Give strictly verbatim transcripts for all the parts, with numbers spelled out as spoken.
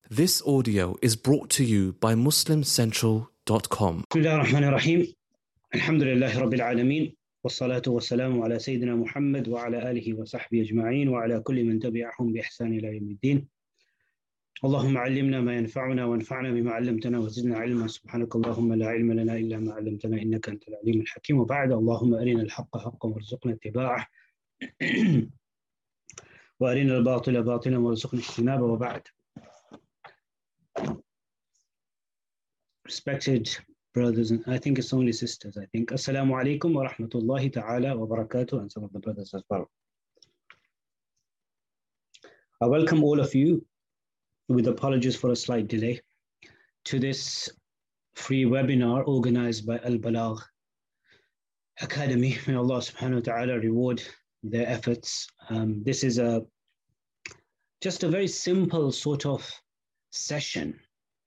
This audio is brought to you by muslim central dot com. بسم الله الرحمن الرحيم الحمد لله رب العالمين والصلاة والسلام على سيدنا محمد وعلى آله وصحبه أجمعين وعلى كل من تبعهم بإحسان إلى يوم الدين. اللهم علمنا ما ينفعنا وانفعنا بما علمتنا وزدنا علما. سبحانك اللهم لا علم لنا إلا ما علمتنا إنك أنت العليم الحكيم. وبعد، اللهم أرنا الحق حقا وارزقنا اتباعه وأرنا الباطل باطلا وارزقنا اجتنابه. وبعد. Respected brothers, and I think it's only sisters, I think. Assalamu alaikum wa rahmatullahi ta'ala wa barakatuh, and some of the brothers as well. I welcome all of you, with apologies for a slight delay, to this free webinar organized by Al-Balagh Academy. May Allah subhanahu wa ta'ala reward their efforts. Um, this is a just a very simple sort of session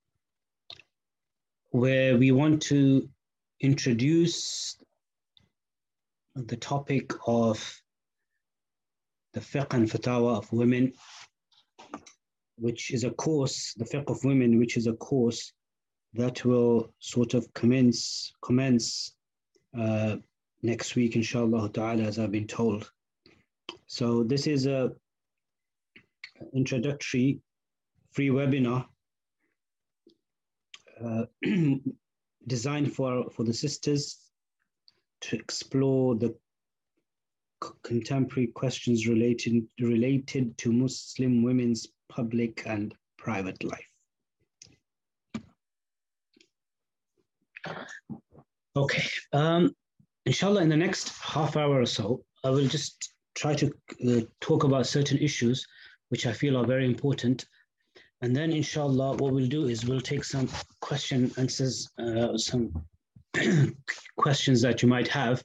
where we want to introduce the topic of the fiqh and fatawa of women, which is a course, the fiqh of women, which is a course that will sort of commence, commence uh, next week, inshallah ta'ala, as I've been told. So this is a introductory free webinar Uh, designed for, for the sisters to explore the contemporary questions related, related to Muslim women's public and private life. Okay, um, inshallah, in the next half hour or so, I will just try to uh, talk about certain issues which I feel are very important. And then, inshallah, what we'll do is we'll take some question answers, uh, some questions that you might have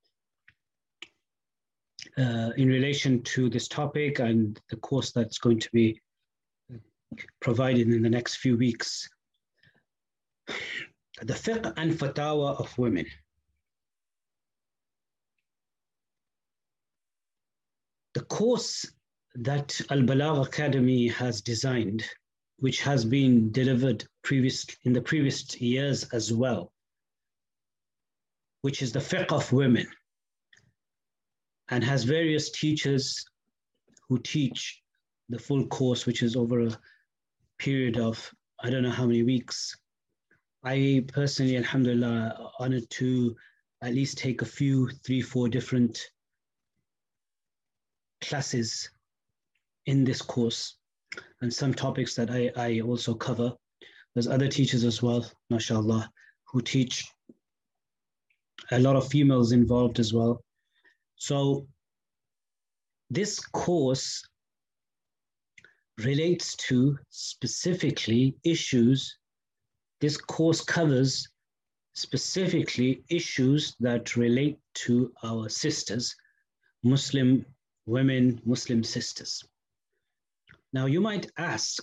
uh, in relation to this topic and the course that's going to be provided in the next few weeks. The fiqh and fatawa of women. The course that Al-Balagh Academy has designed, which has been delivered previous in the previous years as well, which is the fiqh of women, and has various teachers who teach the full course, which is over a period of, I don't know how many weeks. I personally, alhamdulillah, honored to at least take a few, three, four different classes in this course, and some topics that I, I also cover. There's other teachers as well, mashallah, who teach, a lot of females involved as well. So this course relates to specifically issues, this course covers specifically issues that relate to our sisters, Muslim women, Muslim sisters. Now, you might ask,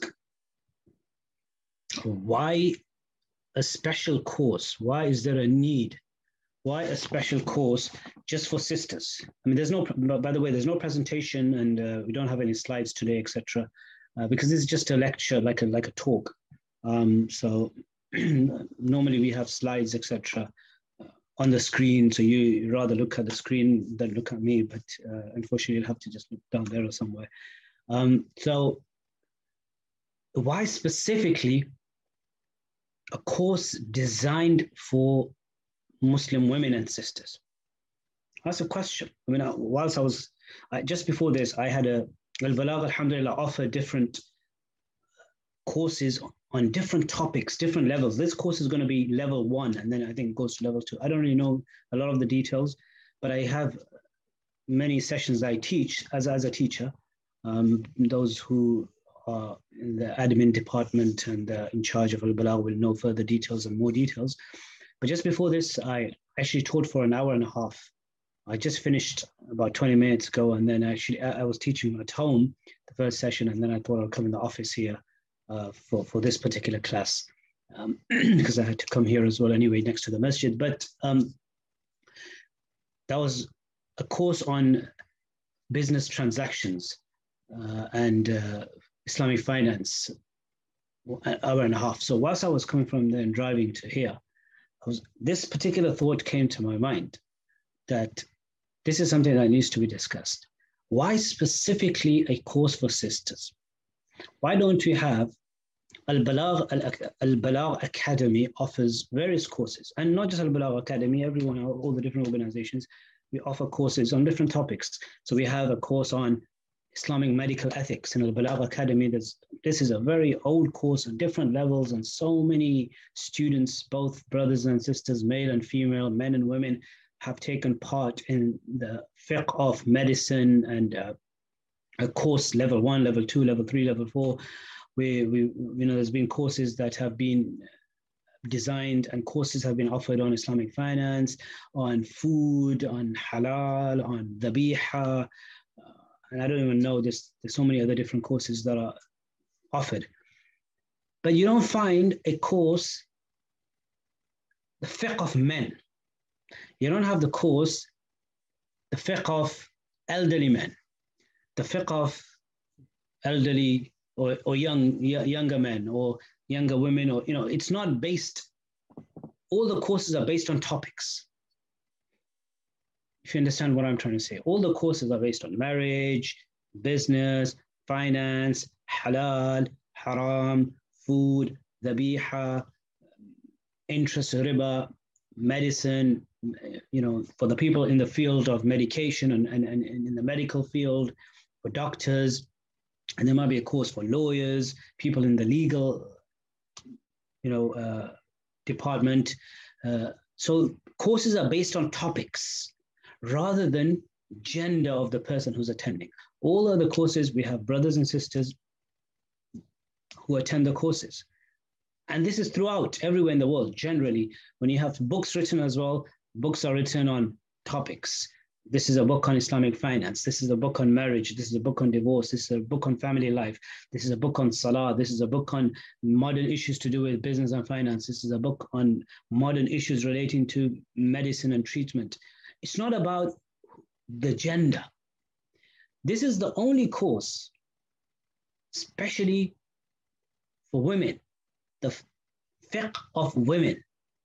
why a special course? Why is there a need? Why a special course just for sisters? I mean, there's no, by the way, there's no presentation, and uh, we don't have any slides today, et cetera, uh, because this is just a lecture, like a like a talk. Um, so normally we have slides, et cetera, on the screen, so you rather look at the screen than look at me. But uh, unfortunately, you'll have to just look down there or somewhere. Um, so why specifically a course designed for Muslim women and sisters? That's a question. I mean, whilst I was, I, just before this, I had a, Al-Balagh, alhamdulillah, offer different courses on different topics, different levels. This course is going to be level one, and then I think it goes to level two. I don't really know a lot of the details, but I have many sessions I teach as, as a teacher. Um, those who are in the admin department and uh, in charge of Al-Balagh will know further details and more details. But just before this, I actually taught for an hour and a half. I just finished about twenty minutes ago, and then actually I, I was teaching at home, the first session, and then I thought I'd come in the office here uh, for, for this particular class, um, because I had to come here as well anyway, next to the masjid. But um, that was a course on business transactions uh, and uh, Islamic finance. an hour and a half. So whilst I was coming from there and driving to here, I was, this particular thought came to my mind that this is something that needs to be discussed. Why specifically a course for sisters? Why don't we have Al-Balagh, Al-Balagh Academy offers various courses, and not just Al-Balagh Academy, everyone, all the different organizations, we offer courses on different topics. So we have a course on Islamic medical ethics in Al-Balagh Academy. This, this is a very old course on different levels, and so many students, both brothers and sisters, male and female, men and women, have taken part in the fiqh of medicine and uh, a course level one, level two, level three, level four. We, we, you know, there's been courses that have been designed and courses have been offered on Islamic finance, on food, on halal, on dhabiha, uh, and I don't even know, there's, there's so many other different courses that are offered. But you don't find a course, the fiqh of men. You don't have the course, the fiqh of elderly men, the fiqh of elderly or, or young, younger men or younger women, or, you know, it's not based, all the courses are based on topics. If you understand what I'm trying to say, all the courses are based on marriage, business, finance, halal, haram, food, dhabiha, interest, riba, medicine, you know, for the people in the field of medication and, and, and in the medical field, for doctors, and there might be a course for lawyers, people in the legal, you know, uh, department. Uh, so courses are based on topics rather than gender of the person who's attending. All other courses, we have brothers and sisters who attend the courses. And this is throughout, everywhere in the world. Generally, when you have books written as well, books are written on topics. This is a book on Islamic finance. This is a book on marriage. This is a book on divorce. This is a book on family life. This is a book on salah. This is a book on modern issues to do with business and finance. This is a book on modern issues relating to medicine and treatment. It's not about the gender. This is the only course, especially for women, the fiqh of women.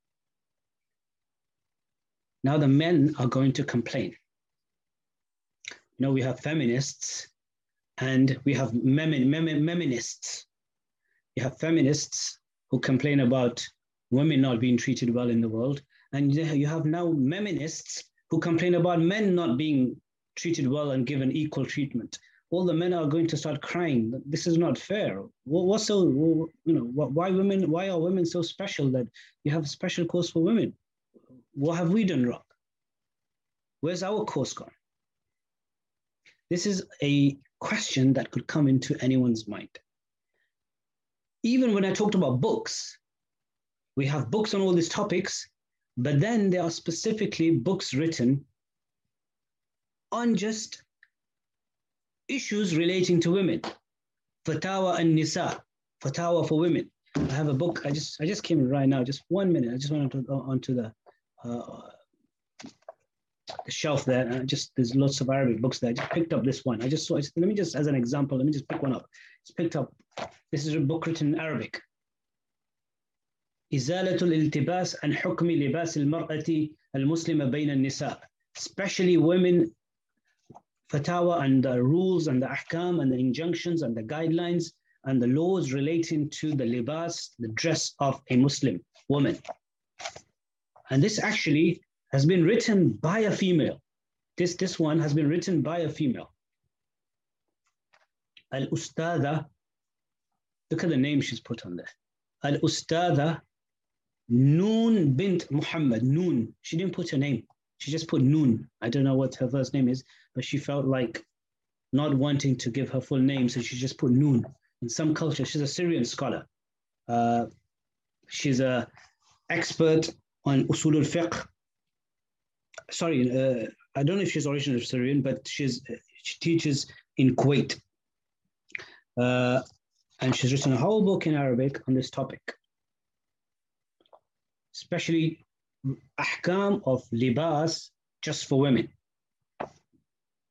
Now the men are going to complain. You know, we have feminists and we have mem mem feminists. You have feminists who complain about women not being treated well in the world. And you have now feminists who complain about men not being treated well and given equal treatment. All the men are going to start crying. This is not fair. What's so, you know, why women, why are women so special that you have a special course for women? What have we done wrong? Where's our course gone? This is a question that could come into anyone's mind. Even when I talked about books, we have books on all these topics, but then there are specifically books written on just issues relating to women. Fatawa an-Nisa, Fatawa for women. I have a book, I just I just came in right now, just one minute. I just went onto, onto the, uh, the shelf there. Uh, just there's lots of Arabic books there. I just picked up this one. I just saw, let me just, as an example, let me just pick one up. Just picked up, this is a book written in Arabic. إزالة الالتباس عن حكم لباس المرأة المسلمة بين النساء. Especially women, fatwa and the rules and the ahkam and the injunctions and the guidelines and the laws relating to the libas, the dress of a Muslim woman. And this actually has been written by a female. This, this one has been written by a female. Al-Ustadha, look at the name she's put on there. Al-Ustadha Noon bint Muhammad, Noon. She didn't put her name. She just put Noon. I don't know what her first name is, but she felt like not wanting to give her full name, so she just put Noon. In some culture, she's a Syrian scholar. Uh, she's an expert on usul al-fiqh. Sorry, uh, I don't know if she's originally Syrian, but she's she teaches in Kuwait. Uh, and she's written a whole book in Arabic on this topic, especially ahkam of libas just for women.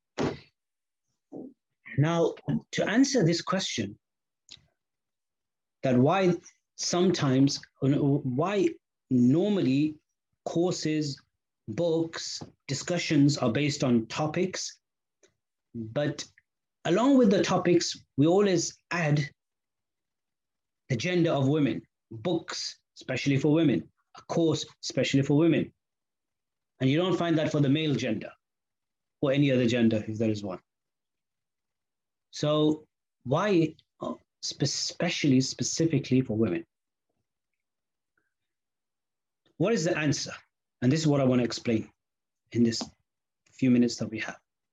Now, to answer this question, that why sometimes, why normally courses, books, discussions are based on topics, but along with the topics, we always add the gender of women, books, especially for women, a course, especially for women. And you don't find that for the male gender or any other gender, if there is one. So why, especially specifically for women? What is the answer? And this is what I want to explain in this few minutes that we have.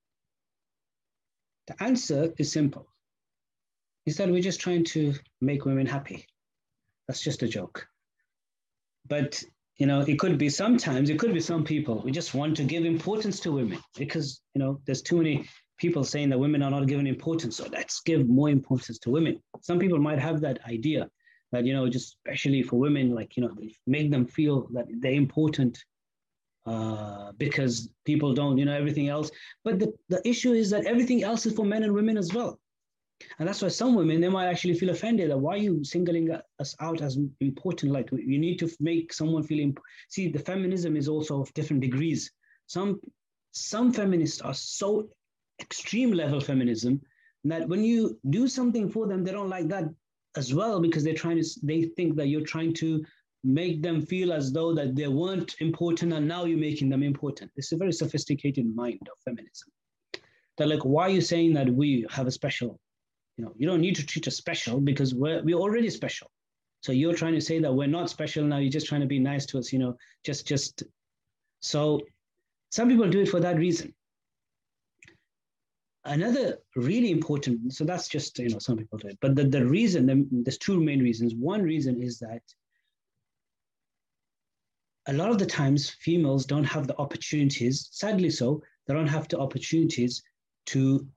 The answer is simple. Is that we're just trying to make women happy. That's just a joke. But, you know, it could be sometimes, it could be some people who just want to give importance to women because, you know, there's too many people saying that women are not given importance. So let's give more importance to women. Some people might have that idea that, you know, just especially for women, like, you know, make them feel that they're important uh, because people don't, you know, everything else. But the, the issue is that everything else is for men and women as well. And that's why some women, they might actually feel offended that why are you singling us out as important? Like you need to make someone feel, imp- see, the feminism is also of different degrees. Some, some feminists are so extreme level feminism that when you do something for them, they don't like that as well because they're trying to, they think that you're trying to make them feel as though that they weren't important and now you're making them important. It's a very sophisticated mind of feminism. They're like, why are you saying that we have a special? You know, you don't need to treat us special because we're, we're already special. So you're trying to say that we're not special now, you're just trying to be nice to us, you know, just, just. So some people do it for that reason. Another really important, so that's just, you know, some people do it, but the, the reason, the, there's two main reasons. One reason is that a lot of the times females don't have the opportunities, sadly so, they don't have the opportunities to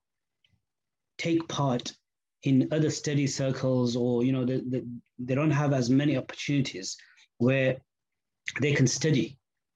take part in other study circles or, you know, the, the, they don't have as many opportunities where they can study.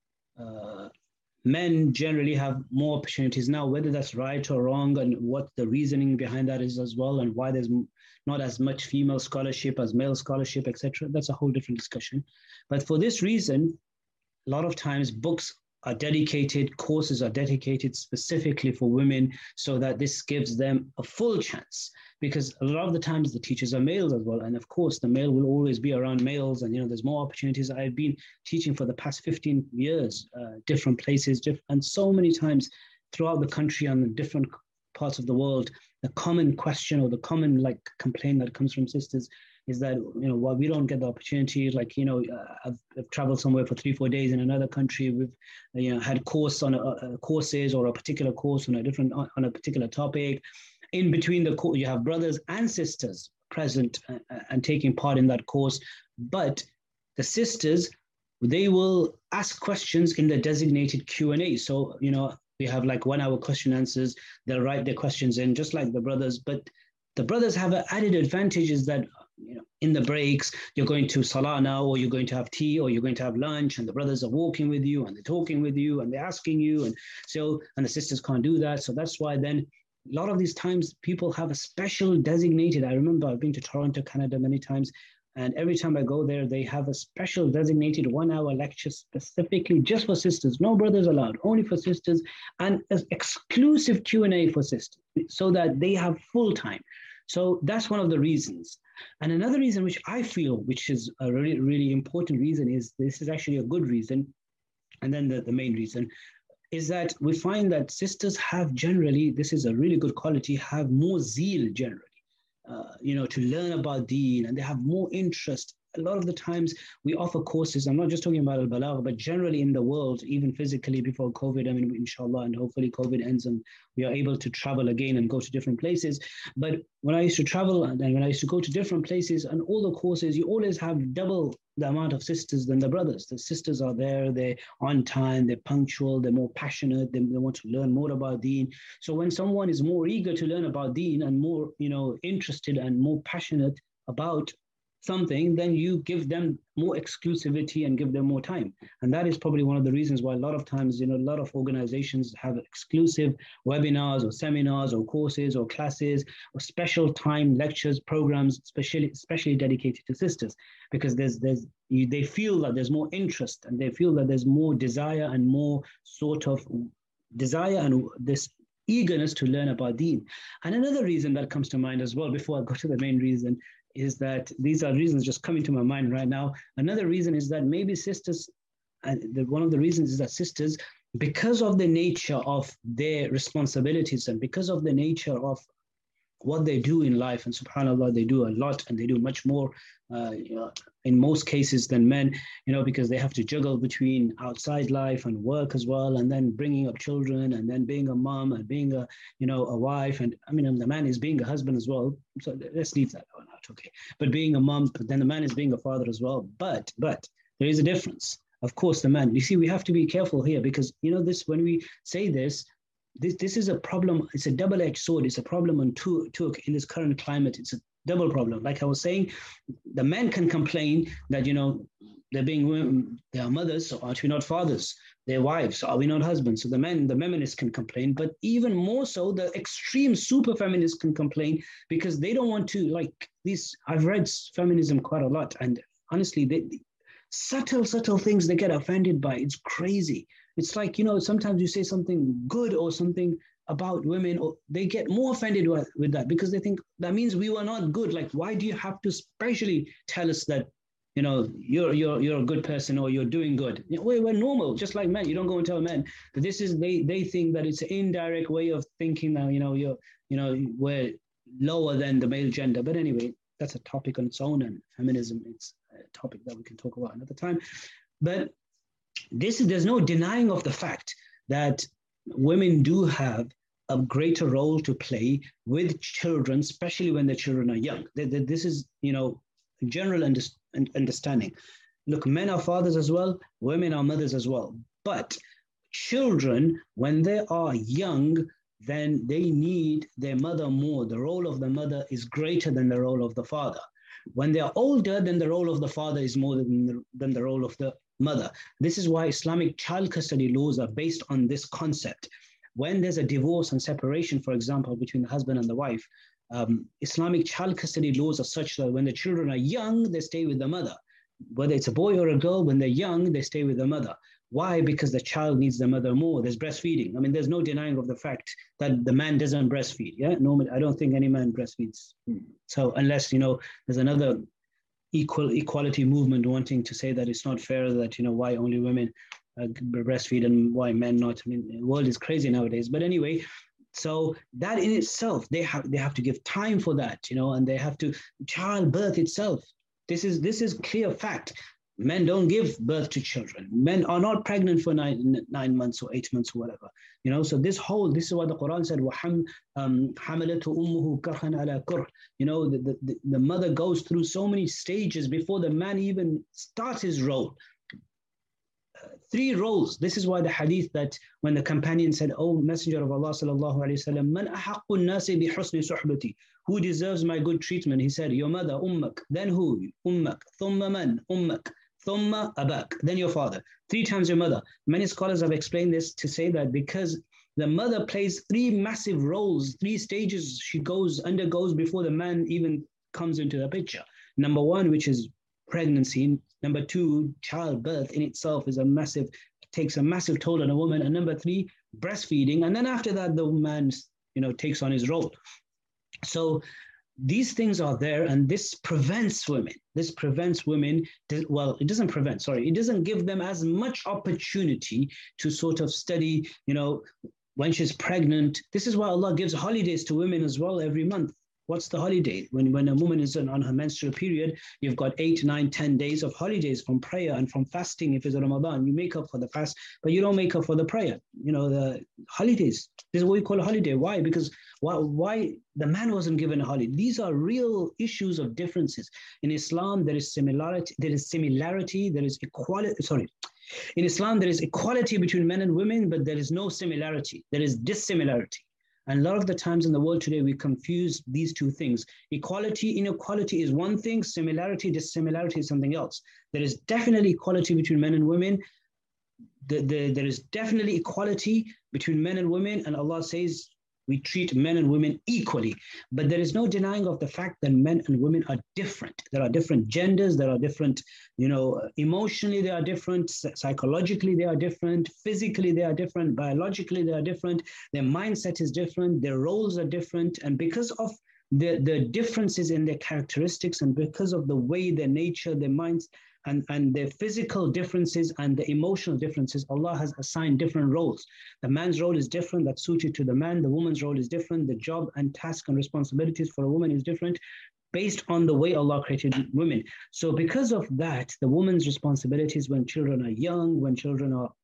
Uh, men generally have more opportunities now, whether that's right or wrong and what the reasoning behind that is as well and why there's not as much female scholarship as male scholarship, et cetera. That's a whole different discussion. But for this reason, a lot of times books are dedicated, courses are dedicated specifically for women so that this gives them a full chance because a lot of the times the teachers are males as well. And of course, the male will always be around males and, you know, there's more opportunities. I've been teaching for the past fifteen years, uh, different places, diff- and so many times throughout the country and in different parts of the world, the common question or the common like complaint that comes from sisters is that, you know, while we don't get the opportunity, like, you know, uh, I've, I've traveled somewhere for three, four days in another country. We've, you know, had course on a, a courses or a particular course on a different, on, on a particular topic. In between the course, you have brothers and sisters present uh, and taking part in that course. But the sisters, they will ask questions in the designated Q and A. So, you know, we have like one hour question answers. They'll write their questions in just like the brothers, but the brothers have an added advantage is that, you know, in the breaks, you're going to Salah now, or you're going to have tea, or you're going to have lunch, and the brothers are walking with you, and they're talking with you, and they're asking you, and so, and the sisters can't do that. So that's why then a lot of these times people have a special designated, I remember I've been to Toronto, Canada many times, and every time I go there, they have a special designated one hour lecture specifically just for sisters, no brothers allowed, only for sisters, and an exclusive Q and A for sisters, so that they have full time. So that's one of the reasons. And another reason which I feel, which is a really, really important reason is, this is actually a good reason. And then the, the main reason is that we find that sisters have generally, this is a really good quality, have more zeal generally, uh, you know, to learn about Deen, and they have more interest. A lot of the times we offer courses, I'm not just talking about Al-Balagh, but generally in the world, even physically before COVID, I mean, inshallah, and hopefully COVID ends and we are able to travel again and go to different places. But when I used to travel and when I used to go to different places and all the courses, you always have double the amount of sisters than the brothers. The sisters are there, they're on time, they're punctual, they're more passionate, they, they want to learn more about Deen. So when someone is more eager to learn about Deen and more, you know, interested and more passionate about something, then you give them more exclusivity and give them more time. And that is probably one of the reasons why a lot of times, you know, a lot of organizations have exclusive webinars or seminars or courses or classes or special time lectures, programs, especially especially dedicated to sisters, because there's there's you, they feel that there's more interest and they feel that there's more desire and more sort of desire and this eagerness to learn about Deen. And another reason that comes to mind as well, before I go to the main reason, is that these are reasons just coming to my mind right now. Another reason is that maybe sisters, and the, one of the reasons is that sisters, because of the nature of their responsibilities and because of the nature of what they do in life, and subhanAllah, they do a lot and they do much more uh, you know, in most cases than men, you know, because they have to juggle between outside life and work as well, and then bringing up children, and then being a mom and being a, you know, a wife. And I mean, the man is being a husband as well. So let's leave that one out, okay. But being a mom, but then the man is being a father as well. But, but there is a difference. Of course, the man, you see, we have to be careful here because, you know, this, when we say this, This, this is a problem. It's a double-edged sword. It's a problem on two, two in this current climate. It's a double problem. Like I was saying, the men can complain that, you know, they're being, they are mothers, so aren't we not fathers? They're wives, so are we not husbands? So the men, the feminists can complain, but even more so, the extreme super feminists can complain because they don't want to, like these, I've read feminism quite a lot, and honestly, they, subtle, subtle things they get offended by. It's crazy. It's like, you know, sometimes you say something good or something about women, or they get more offended with, with that because they think that means we were not good. Like, why do you have to specially tell us that, you know, you're you're you're a good person or you're doing good? You know, we're, we're normal, just like men. You don't go and tell men. But this is, they they think that it's an indirect way of thinking that, you know, you're, you know, we're lower than the male gender. But anyway, that's a topic on its own, and feminism, it's a topic that we can talk about another time. But this, there's no denying of the fact that women do have a greater role to play with children, especially when the children are young. This is, you know, general understanding. Look, men are fathers as well, women are mothers as well. But children, when they are young, then they need their mother more. The role of the mother is greater than the role of the father. When they are older, then the role of the father is more than the, than the role of the mother. This is why Islamic child custody laws are based on this concept. When there's a divorce and separation, for example, between the husband and the wife, um, Islamic child custody laws are such that when the children are young, they stay with the mother. Whether it's a boy or a girl, when they're young, they stay with the mother. Why? Because the child needs the mother more. There's breastfeeding. I mean, there's no denying of the fact that the man doesn't breastfeed. Yeah, no, I don't think any man breastfeeds. So unless, you know, there's another equal equality movement wanting to say that it's not fair that, you know, why only women uh, breastfeed and why men not. I mean, the world is crazy nowadays. But anyway, so that in itself, they have they have to give time for that, you know, and they have to, childbirth itself. This is this is clear fact. Men don't give birth to children. Men are not pregnant for nine, nine months or eight months or whatever. You know, so this whole, this is what the Quran said, حَمَلَتْهُ أُمُّهُ كَرْحًا عَلَى كُرْحٍ. You know, the, the, the mother goes through so many stages before the man even starts his role. Uh, three roles. This is why the hadith that when the companion said, "Oh, Messenger of Allah sallallahu alaihi wasallam, man ahaqqu an-nasi bi husni suhbati?" Who deserves my good treatment? He said, "Your mother, ummak." Then who? Ummak. Thumma man? Ummak. Thumma abak, then your father. Three times your mother. Many scholars have explained this to say that because the mother plays three massive roles, three stages she goes, undergoes before the man even comes into the picture. Number one, which is pregnancy. Number two, childbirth in itself is a massive, takes a massive toll on a woman. And number three, breastfeeding. And then after that, the man, you know, takes on his role. So these things are there, and this prevents women. This prevents women, to, well, it doesn't prevent, sorry, it doesn't give them as much opportunity to sort of study, you know, when she's pregnant. This is why Allah gives holidays to women as well every month. What's the holiday? When, when a woman is on her menstrual period, you've got eight, nine, ten days of holidays from prayer and from fasting. If it's Ramadan, you make up for the fast, but you don't make up for the prayer. You know, the holidays. This is what we call a holiday. Why? Because why, why the man wasn't given a holiday? These are real issues of differences. In Islam, there is similarity, there is similarity, there is equality, sorry. In Islam, there is equality between men and women, but there is no similarity. There is dissimilarity. And a lot of the times in the world today, we confuse these two things. Equality, inequality is one thing, similarity, dissimilarity is something else. There is definitely equality between men and women. The, the, there is definitely equality between men and women, and Allah says we treat men and women equally. But there is no denying of the fact that men and women are different. There are different genders, there are different, you know, emotionally they are different, psychologically they are different, physically they are different, biologically they are different, their mindset is different, their roles are different. And because of the, the differences in their characteristics and because of the way their nature, their minds, And, and the physical differences and the emotional differences, Allah has assigned different roles. The man's role is different, that's suited to the man. The woman's role is different. The job and task and responsibilities for a woman is different based on the way Allah created women. So because of that, the woman's responsibilities when children are young, when children are,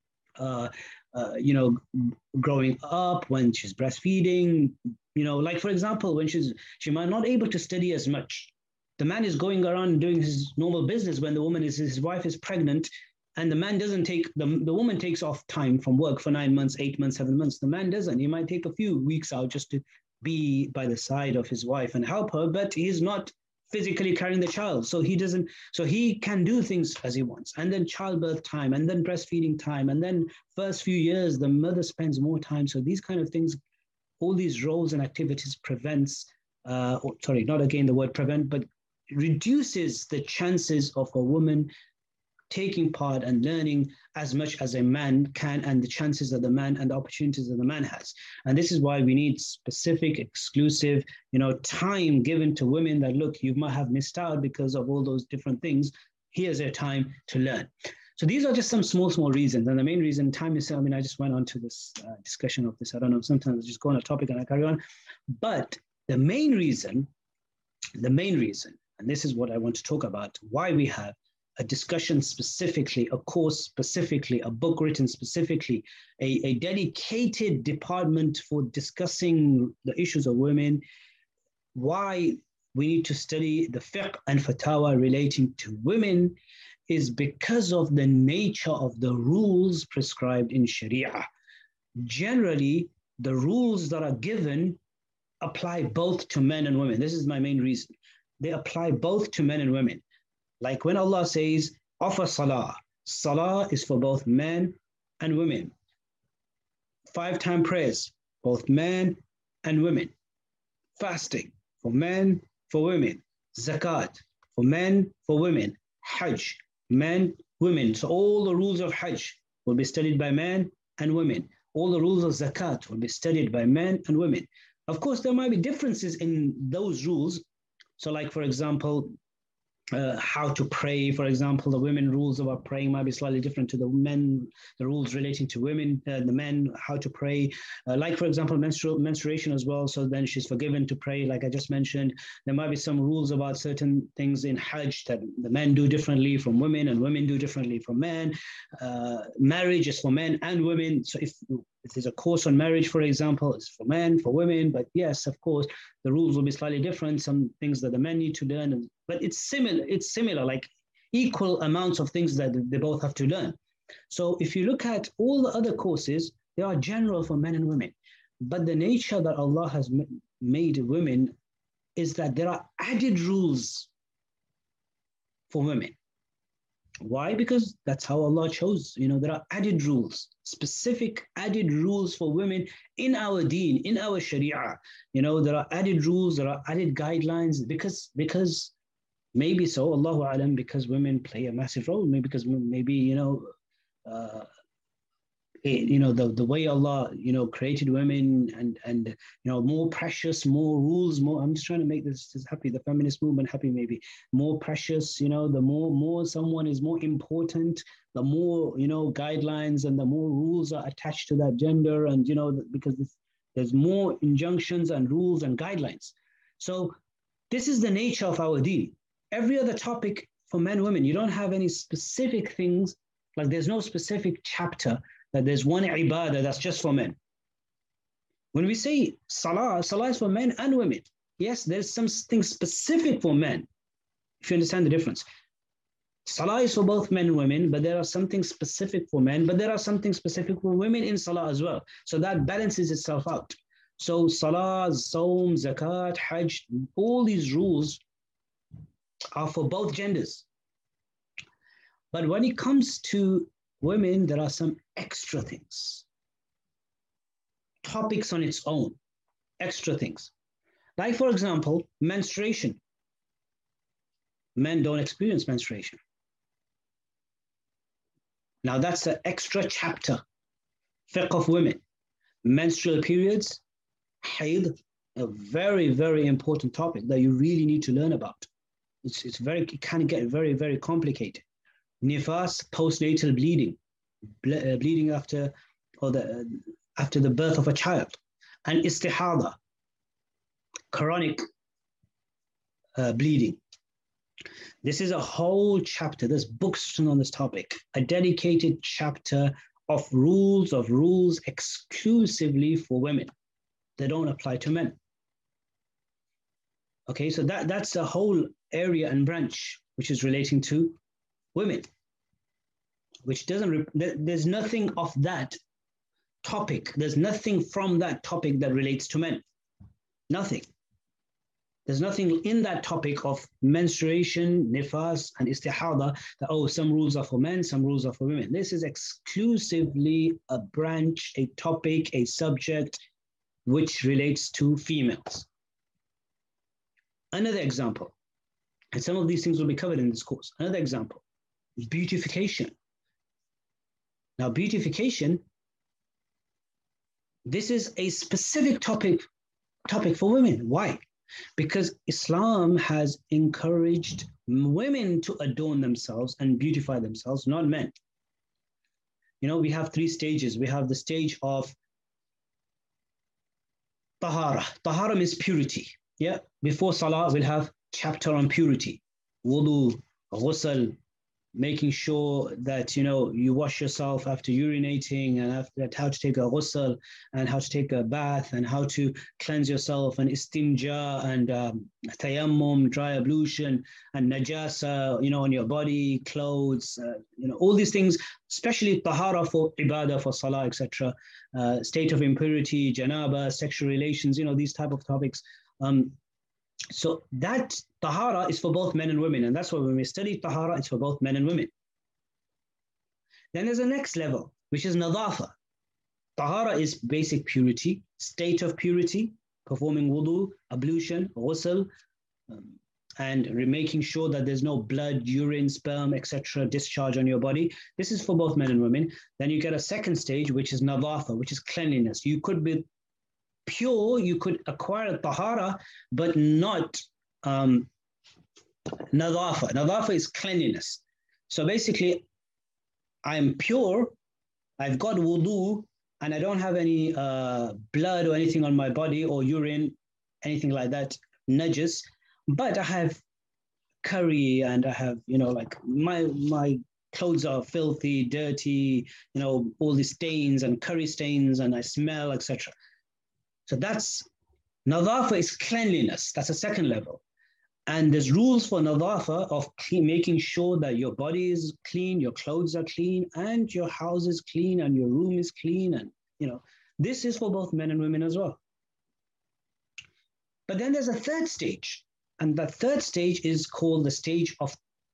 uh, uh, you know, growing up, when she's breastfeeding, you know, like for example, when she's, she might not able to study as much. The man is going around doing his normal business when the woman is, his wife is pregnant, and the man doesn't take, the, the woman takes off time from work for nine months, eight months, seven months. The man doesn't. He might take a few weeks out just to be by the side of his wife and help her, but he's not physically carrying the child. So he doesn't, so he can do things as he wants. And then childbirth time, and then breastfeeding time, and then first few years, the mother spends more time. So these kind of things, all these roles and activities prevents, uh, or, sorry, not again the word prevent, but reduces the chances of a woman taking part and learning as much as a man can, and the chances that the man and the opportunities that the man has. And this is why we need specific, exclusive, you know, time given to women that, look, you might have missed out because of all those different things. Here's your time to learn. So these are just some small, small reasons. And the main reason, time is, I mean, I just went on to this uh, discussion of this. I don't know, sometimes I just go on a topic and I carry on. But the main reason, the main reason, and this is what I want to talk about, why we have a discussion specifically, a course specifically, a book written specifically, a, a dedicated department for discussing the issues of women, why we need to study the fiqh and fatwa relating to women is because of the nature of the rules prescribed in Sharia. Generally, the rules that are given apply both to men and women. This is my main reason. They apply both to men and women. Like when Allah says, offer salah. Salah is for both men and women. Five-time prayers, both men and women. Fasting, for men, for women. Zakat, for men, for women. Hajj, men, women. So all the rules of Hajj will be studied by men and women. All the rules of Zakat will be studied by men and women. Of course, there might be differences in those rules. So like, for example, uh, how to pray, for example, the women rules about praying might be slightly different to the men, the rules relating to women, uh, the men, how to pray. Uh, like, for example, menstrual, menstruation as well. So then she's forgiven to pray, like I just mentioned. There might be some rules about certain things in Hajj that the men do differently from women and women do differently from men. Uh, marriage is for men and women. So if If there's a course on marriage, for example, it's for men, for women, but yes, of course, the rules will be slightly different, some things that the men need to learn, but it's similar, it's similar, like equal amounts of things that they both have to learn. So if you look at all the other courses, they are general for men and women, but the nature that Allah has made women is that there are added rules for women. Why? Because that's how Allah chose. You know, there are added rules, specific added rules for women in our deen, in our sharia. You know, there are added rules, there are added guidelines because, because maybe so, Allahu Alam, because women play a massive role, maybe because maybe, you know, uh, it, you know, the, the way Allah, you know, created women and, and, you know, more precious, more rules, more, I'm just trying to make this, this happy, the feminist movement happy, maybe more precious, you know, the more, more someone is more important, the more, you know, guidelines and the more rules are attached to that gender. And, you know, because there's more injunctions and rules and guidelines. So this is the nature of our deen. Every other topic for men and women, you don't have any specific things, like there's no specific chapter that there's one ibadah that's just for men. When we say salah, salah is for men and women. Yes, there's something specific for men, if you understand the difference. Salah is for both men and women, but there are something specific for men, but there are something specific for women in salah as well. So that balances itself out. So salah, saum, zakat, hajj, all these rules are for both genders. But when it comes to women, there are some extra things, topics on its own, extra things. Like, for example, menstruation. Men don't experience menstruation. Now, that's an extra chapter, fiqh of women. Menstrual periods, hayd, a very, very important topic that you really need to learn about. It's, it's very, it can get very, very complicated. Nifas, postnatal bleeding, ble- uh, bleeding after, or the, uh, after the birth of a child. And istihada, chronic uh, bleeding. This is a whole chapter. There's books written on this topic, a dedicated chapter of rules of rules exclusively for women. They don't apply to men. Okay, so that, that's a whole area and branch which is relating to women, which doesn't, there's nothing of that topic. There's nothing from that topic that relates to men. Nothing. There's nothing in that topic of menstruation, nifas, and istihada that, oh, some rules are for men, some rules are for women. This is exclusively a branch, a topic, a subject which relates to females. Another example, and some of these things will be covered in this course. Another example, beautification. Now, beautification, this is a specific topic, topic for women. Why? Because Islam has encouraged women to adorn themselves and beautify themselves, not men. You know, we have three stages. We have the stage of tahara. Tahara means purity. Yeah. Before salah, we'll have chapter on purity. Wudu, ghusl, making sure that, you know, you wash yourself after urinating, and after that, how to take a ghusl, and how to take a bath, and how to cleanse yourself, and istinja, and um, tayammum, dry ablution, and najasa, you know, on your body, clothes, uh, you know, all these things, especially tahara for ibadah, for salah, et cetera, uh, state of impurity, janaba, sexual relations, you know, these type of topics. Um, So that tahara is for both men and women. And that's why when we study tahara, it's for both men and women. Then there's a next level, which is nadafa. Tahara is basic purity, state of purity, performing wudu, ablution, ghusl, um, and making sure that there's no blood, urine, sperm, et cetera, discharge on your body. This is for both men and women. Then you get a second stage, which is nadafa, which is cleanliness. You could be pure, you could acquire tahara, but not um, nadafa. Nadafa is cleanliness. So basically, I'm pure, I've got wudu, and I don't have any uh, blood or anything on my body, or urine, anything like that, najas, but I have curry, and I have, you know, like my, my clothes are filthy, dirty, you know, all the stains and curry stains, and I smell, et cetera. So that's, nadafa is cleanliness. That's a second level. And there's rules for nadafa of clean, making sure that your body is clean, your clothes are clean, and your house is clean, and your room is clean. And, you know, this is for both men and women as well. But then there's a third stage. And that third stage is called the stage of,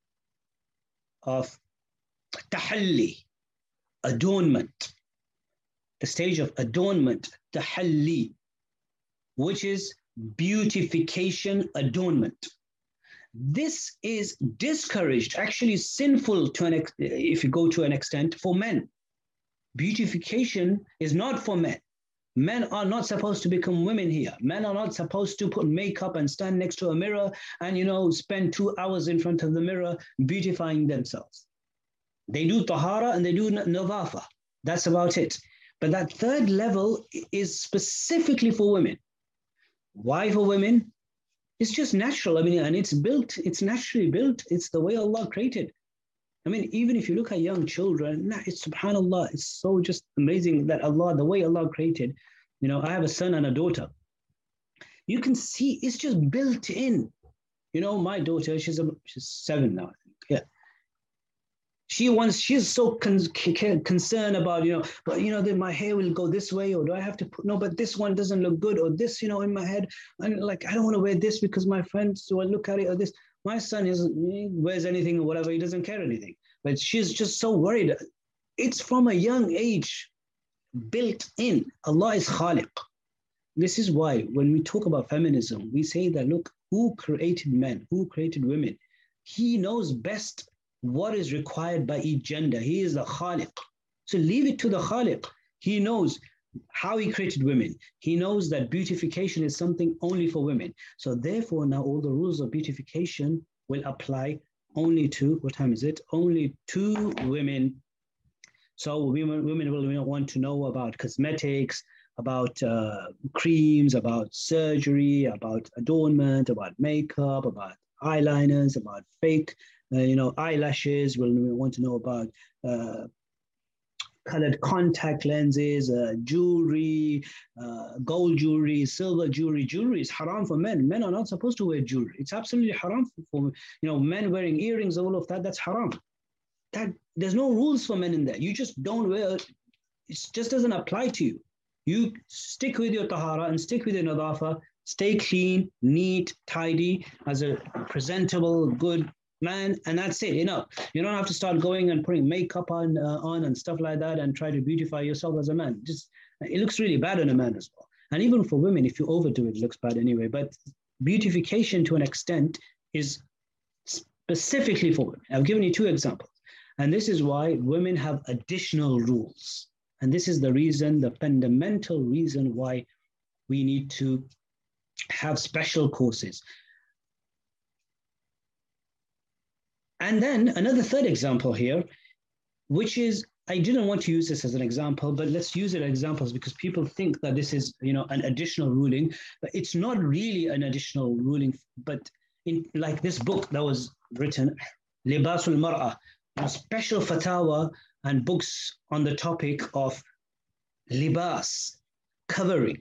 of tahalli, adornment. The stage of adornment, tahalli, which is beautification, adornment. This is discouraged, actually sinful to an ex- if you go to an extent, for men. Beautification is not for men. Men are not supposed to become women here. Men are not supposed to put makeup and stand next to a mirror and, you know, spend two hours in front of the mirror beautifying themselves. They do tahara and they do nadafa. That's about it. But that third level is specifically for women. Why for women? It's just natural. I mean, and it's built, it's naturally built. It's the way Allah created. I mean, even if you look at young children, it's subhanAllah, it's so just amazing that Allah, the way Allah created, you know, I have a son and a daughter. You can see it's just built in. You know, my daughter, she's, a, she's seven now, I think. Yeah. She wants, she's so con- concerned about, you know, but, you know, that my hair will go this way, or do I have to put, no, but this one doesn't look good, or this, you know, in my head, and like, I don't want to wear this because my friends will look at it, or this. My son is, he wears anything or whatever, he doesn't care anything. But she's just so worried. It's from a young age, built in. Allah is Khaliq. This is why when we talk about feminism, we say that, look, who created men? Who created women? He knows best what is required by each gender. He is the Khaliq. So leave it to the Khaliq. He knows how he created women. He knows that beautification is something only for women. So therefore, now all the rules of beautification will apply only to, what time is it? Only to women. So women, women will want to know about cosmetics, about uh, creams, about surgery, about adornment, about makeup, about eyeliners, about fake, uh, you know, eyelashes. We'll want to know about uh, colored contact lenses, uh, jewelry, uh, gold jewelry, silver jewelry. Jewelry is haram for men. Men are not supposed to wear jewelry. It's absolutely haram for, for you know, men wearing earrings, all of that, that's haram. That, there's no rules for men in there. You just don't wear, it just doesn't apply to you. You stick with your tahara and stick with your nadafa, stay clean, neat, tidy, as a presentable, good man, and that's it. You know, you don't have to start going and putting makeup on, uh, on and stuff like that and try to beautify yourself as a man. Just, it looks really bad on a man as well. And even for women, if you overdo it, it looks bad anyway. But beautification to an extent is specifically for women. I've given you two examples. And this is why women have additional rules. And this is the reason, the fundamental reason why we need to have special courses. And then another third example here, which is, I didn't want to use this as an example, but let's use it as examples because people think that this is, you know, an additional ruling, but it's not really an additional ruling. But in like this book that was written, Libasul Mar'a, a special fatwa and books on the topic of libas, covering.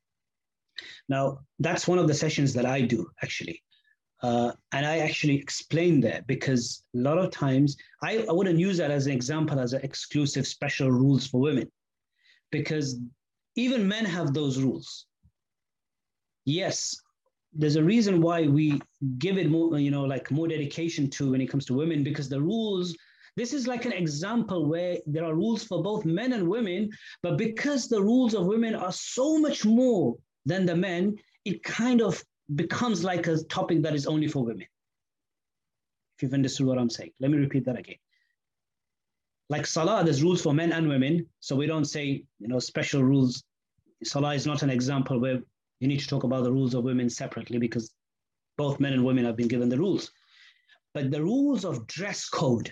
Now, that's one of the sessions that I do, actually. Uh, and I actually explain there because a lot of times, I, I wouldn't use that as an example, as an exclusive special rules for women, because even men have those rules. Yes, there's a reason why we give it more, you know, like more dedication to when it comes to women, because the rules, this is like an example where there are rules for both men and women, but because the rules of women are so much more than the men, it kind of becomes like a topic that is only for women. If you've understood what I'm saying, let me repeat that again. Like Salah, there's rules for men and women. So we don't say, you know, special rules. Salah is not an example where you need to talk about the rules of women separately because both men and women have been given the rules. But the rules of dress code,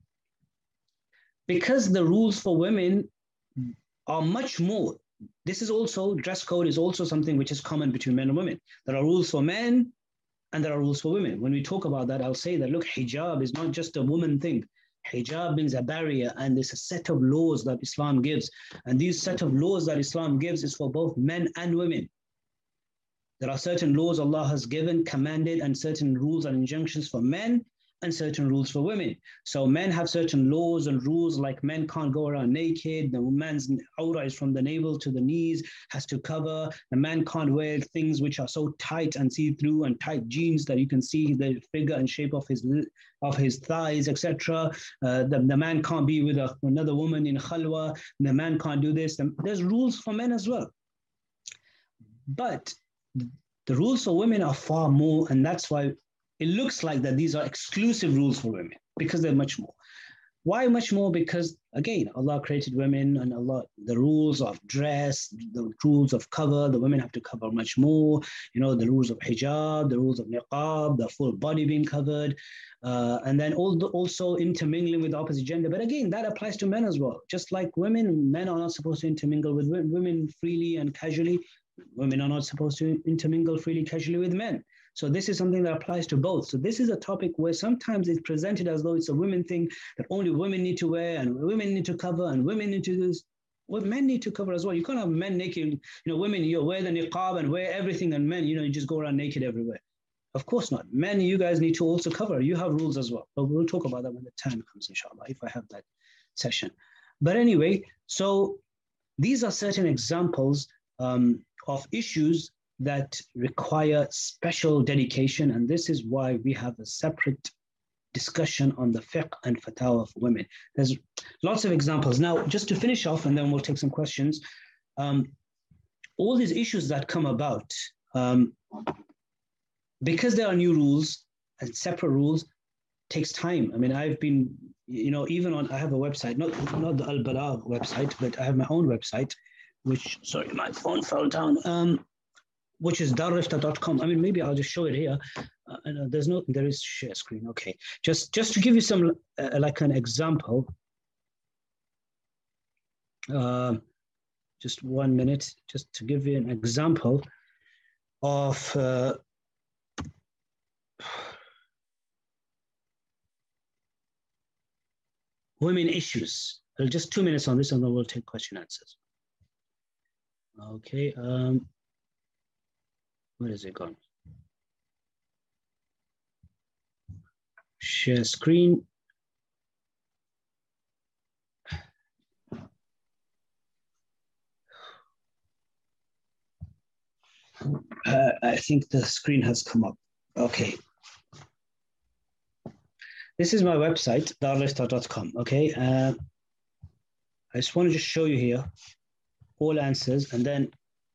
because the rules for women are much more. This is also, dress code is also something which is common between men and women. There are rules for men and there are rules for women. When we talk about that, I'll say that, look, hijab is not just a woman thing. Hijab means a barrier, and there's a set of laws that Islam gives. And these set of laws that Islam gives is for both men and women. There are certain laws Allah has given, commanded, and certain rules and injunctions for men and certain rules for women. So men have certain laws and rules, like men can't go around naked. The man's aura is from the navel to the knees, has to cover. The man can't wear things which are so tight and see-through and tight jeans that you can see the figure and shape of his of his thighs, et cetera. Uh, the, the man can't be with a, another woman in khalwa. The man can't do this. There's rules for men as well. But the rules for women are far more, and that's why it looks like that these are exclusive rules for women, because they're much more. Why much more? Because again, Allah created women, and Allah, the rules of dress, the rules of cover, the women have to cover much more. You know, the rules of hijab, the rules of niqab, the full body being covered, uh, and then all the, also intermingling with the opposite gender. But again, that applies to men as well. Just like women, men are not supposed to intermingle with women freely and casually. Women are not supposed to intermingle freely, casually with men. So this is something that applies to both. So this is a topic where sometimes it's presented as though it's a women thing, that only women need to wear and women need to cover and women need to do this. Well, men need to cover as well. You can't have men naked, you know, women, you wear the niqab and wear everything, and men, you know, you just go around naked everywhere. Of course not. Men, you guys need to also cover. You have rules as well. But we'll talk about that when the time comes, inshallah, if I have that session. But anyway, so these are certain examples um, of issues that require special dedication. And this is why we have a separate discussion on the fiqh and fatawa for women. There's lots of examples. Now, just to finish off, and then we'll take some questions. Um, all these issues that come about, um, because there are new rules and separate rules, takes time. I mean, I've been, you know, even on, I have a website, not, not the Al-Balagh website, but I have my own website, which, sorry, my phone fell down, um, which is darifta dot com. I mean, maybe I'll just show it here. Uh, no, there's no, there is share screen. Okay. Just, just to give you some, uh, like an example, uh, just one minute, just to give you an example of, uh, women issues. Just two minutes on this and then we'll take question answers. Okay, um, where is it gone? Share screen. Uh, I think the screen has come up. Okay. This is my website, darifta dot com, okay? Uh, I just want to just show you here all answers, and then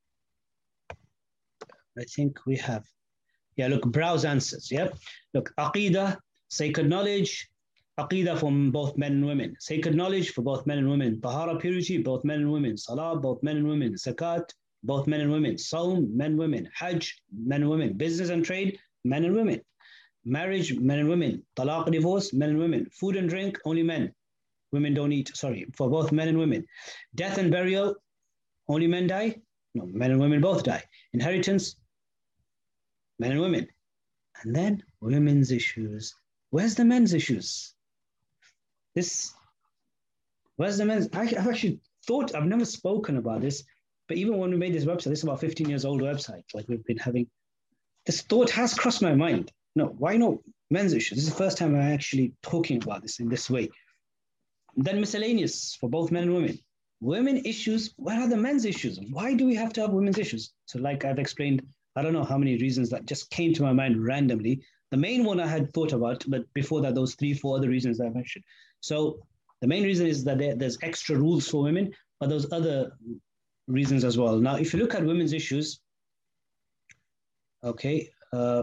I think we have, yeah, look, browse answers, yeah? Look, Aqidah, sacred knowledge, Aqidah from both men and women, sacred knowledge for both men and women, Tahara, purity, both men and women, Salah, both men and women, Zakat, both men and women, Sawm, men and women, Hajj, men and women, business and trade, men and women, marriage, men and women, talaq, divorce, men and women, food and drink, only men. Women don't eat, sorry, for both men and women. Death and burial, only men die? No, men and women both die. Inheritance, men and women. And then women's issues. Where's the men's issues? This, where's the men's? I, I've actually thought, I've never spoken about this, but even when we made this website, this is about fifteen years old website, like we've been having, this thought has crossed my mind. No, why not men's issues? This is the first time I'm actually talking about this in this way. Then miscellaneous for both men and women. Women issues, what are the men's issues? Why do we have to have women's issues? So like I've explained, I don't know how many reasons that just came to my mind randomly. The main one I had thought about, but before that, those three, four other reasons that I mentioned. So the main reason is that there, there's extra rules for women, but those other reasons as well. Now, if you look at women's issues, okay, uh,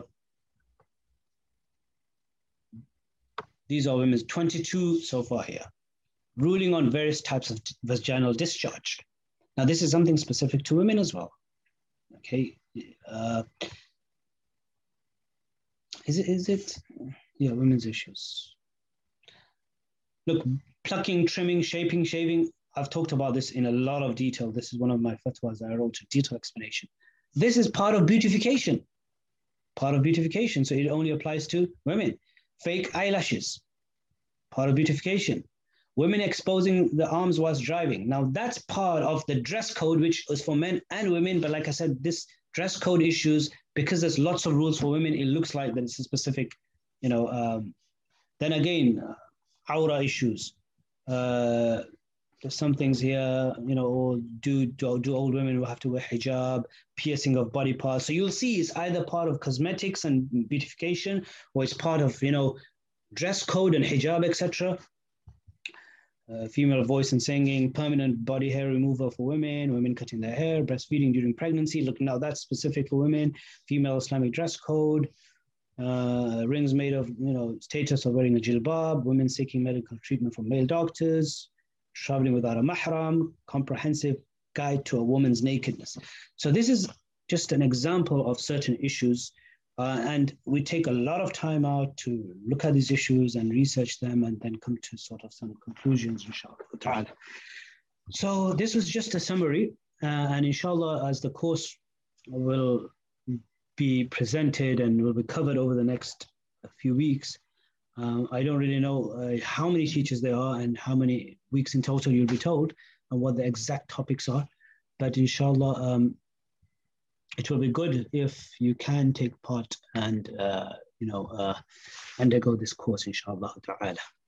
these are women's twenty-two so far here. Ruling on various types of vaginal discharge. Now, this is something specific to women as well. Okay. Uh, is it, is it? Yeah, women's issues. Look, plucking, trimming, shaping, shaving. I've talked about this in a lot of detail. This is one of my fatwas that I wrote, a detailed explanation. This is part of beautification. Part of beautification. So it only applies to women. Fake eyelashes. Part of beautification. Women exposing the arms whilst driving. Now that's part of the dress code, which is for men and women. But like I said, this dress code issues, because there's lots of rules for women, it looks like that it's a specific, you know, um, then again, uh, aura issues. Uh, there's some things here, you know, do, do, do old women will have to wear hijab, piercing of body parts. So you'll see it's either part of cosmetics and beautification, or it's part of, you know, dress code and hijab, et cetera. Uh, female voice and singing, permanent body hair removal for women, women cutting their hair, breastfeeding during pregnancy. Look, now that's specific for women. Female Islamic dress code, uh, rings made of, you know, status of wearing a jilbab, women seeking medical treatment from male doctors, traveling without a mahram, comprehensive guide to a woman's nakedness. So this is just an example of certain issues. Uh, and we take a lot of time out to look at these issues and research them and then come to sort of some conclusions, inshallah. So this was just a summary. Uh, and inshallah, as the course will be presented and will be covered over the next few weeks, um, I don't really know uh, how many teachers there are and how many weeks in total you'll be told and what the exact topics are. But inshallah, um, it will be good if you can take part and uh, you know uh, undergo this course, inshallah ta'ala.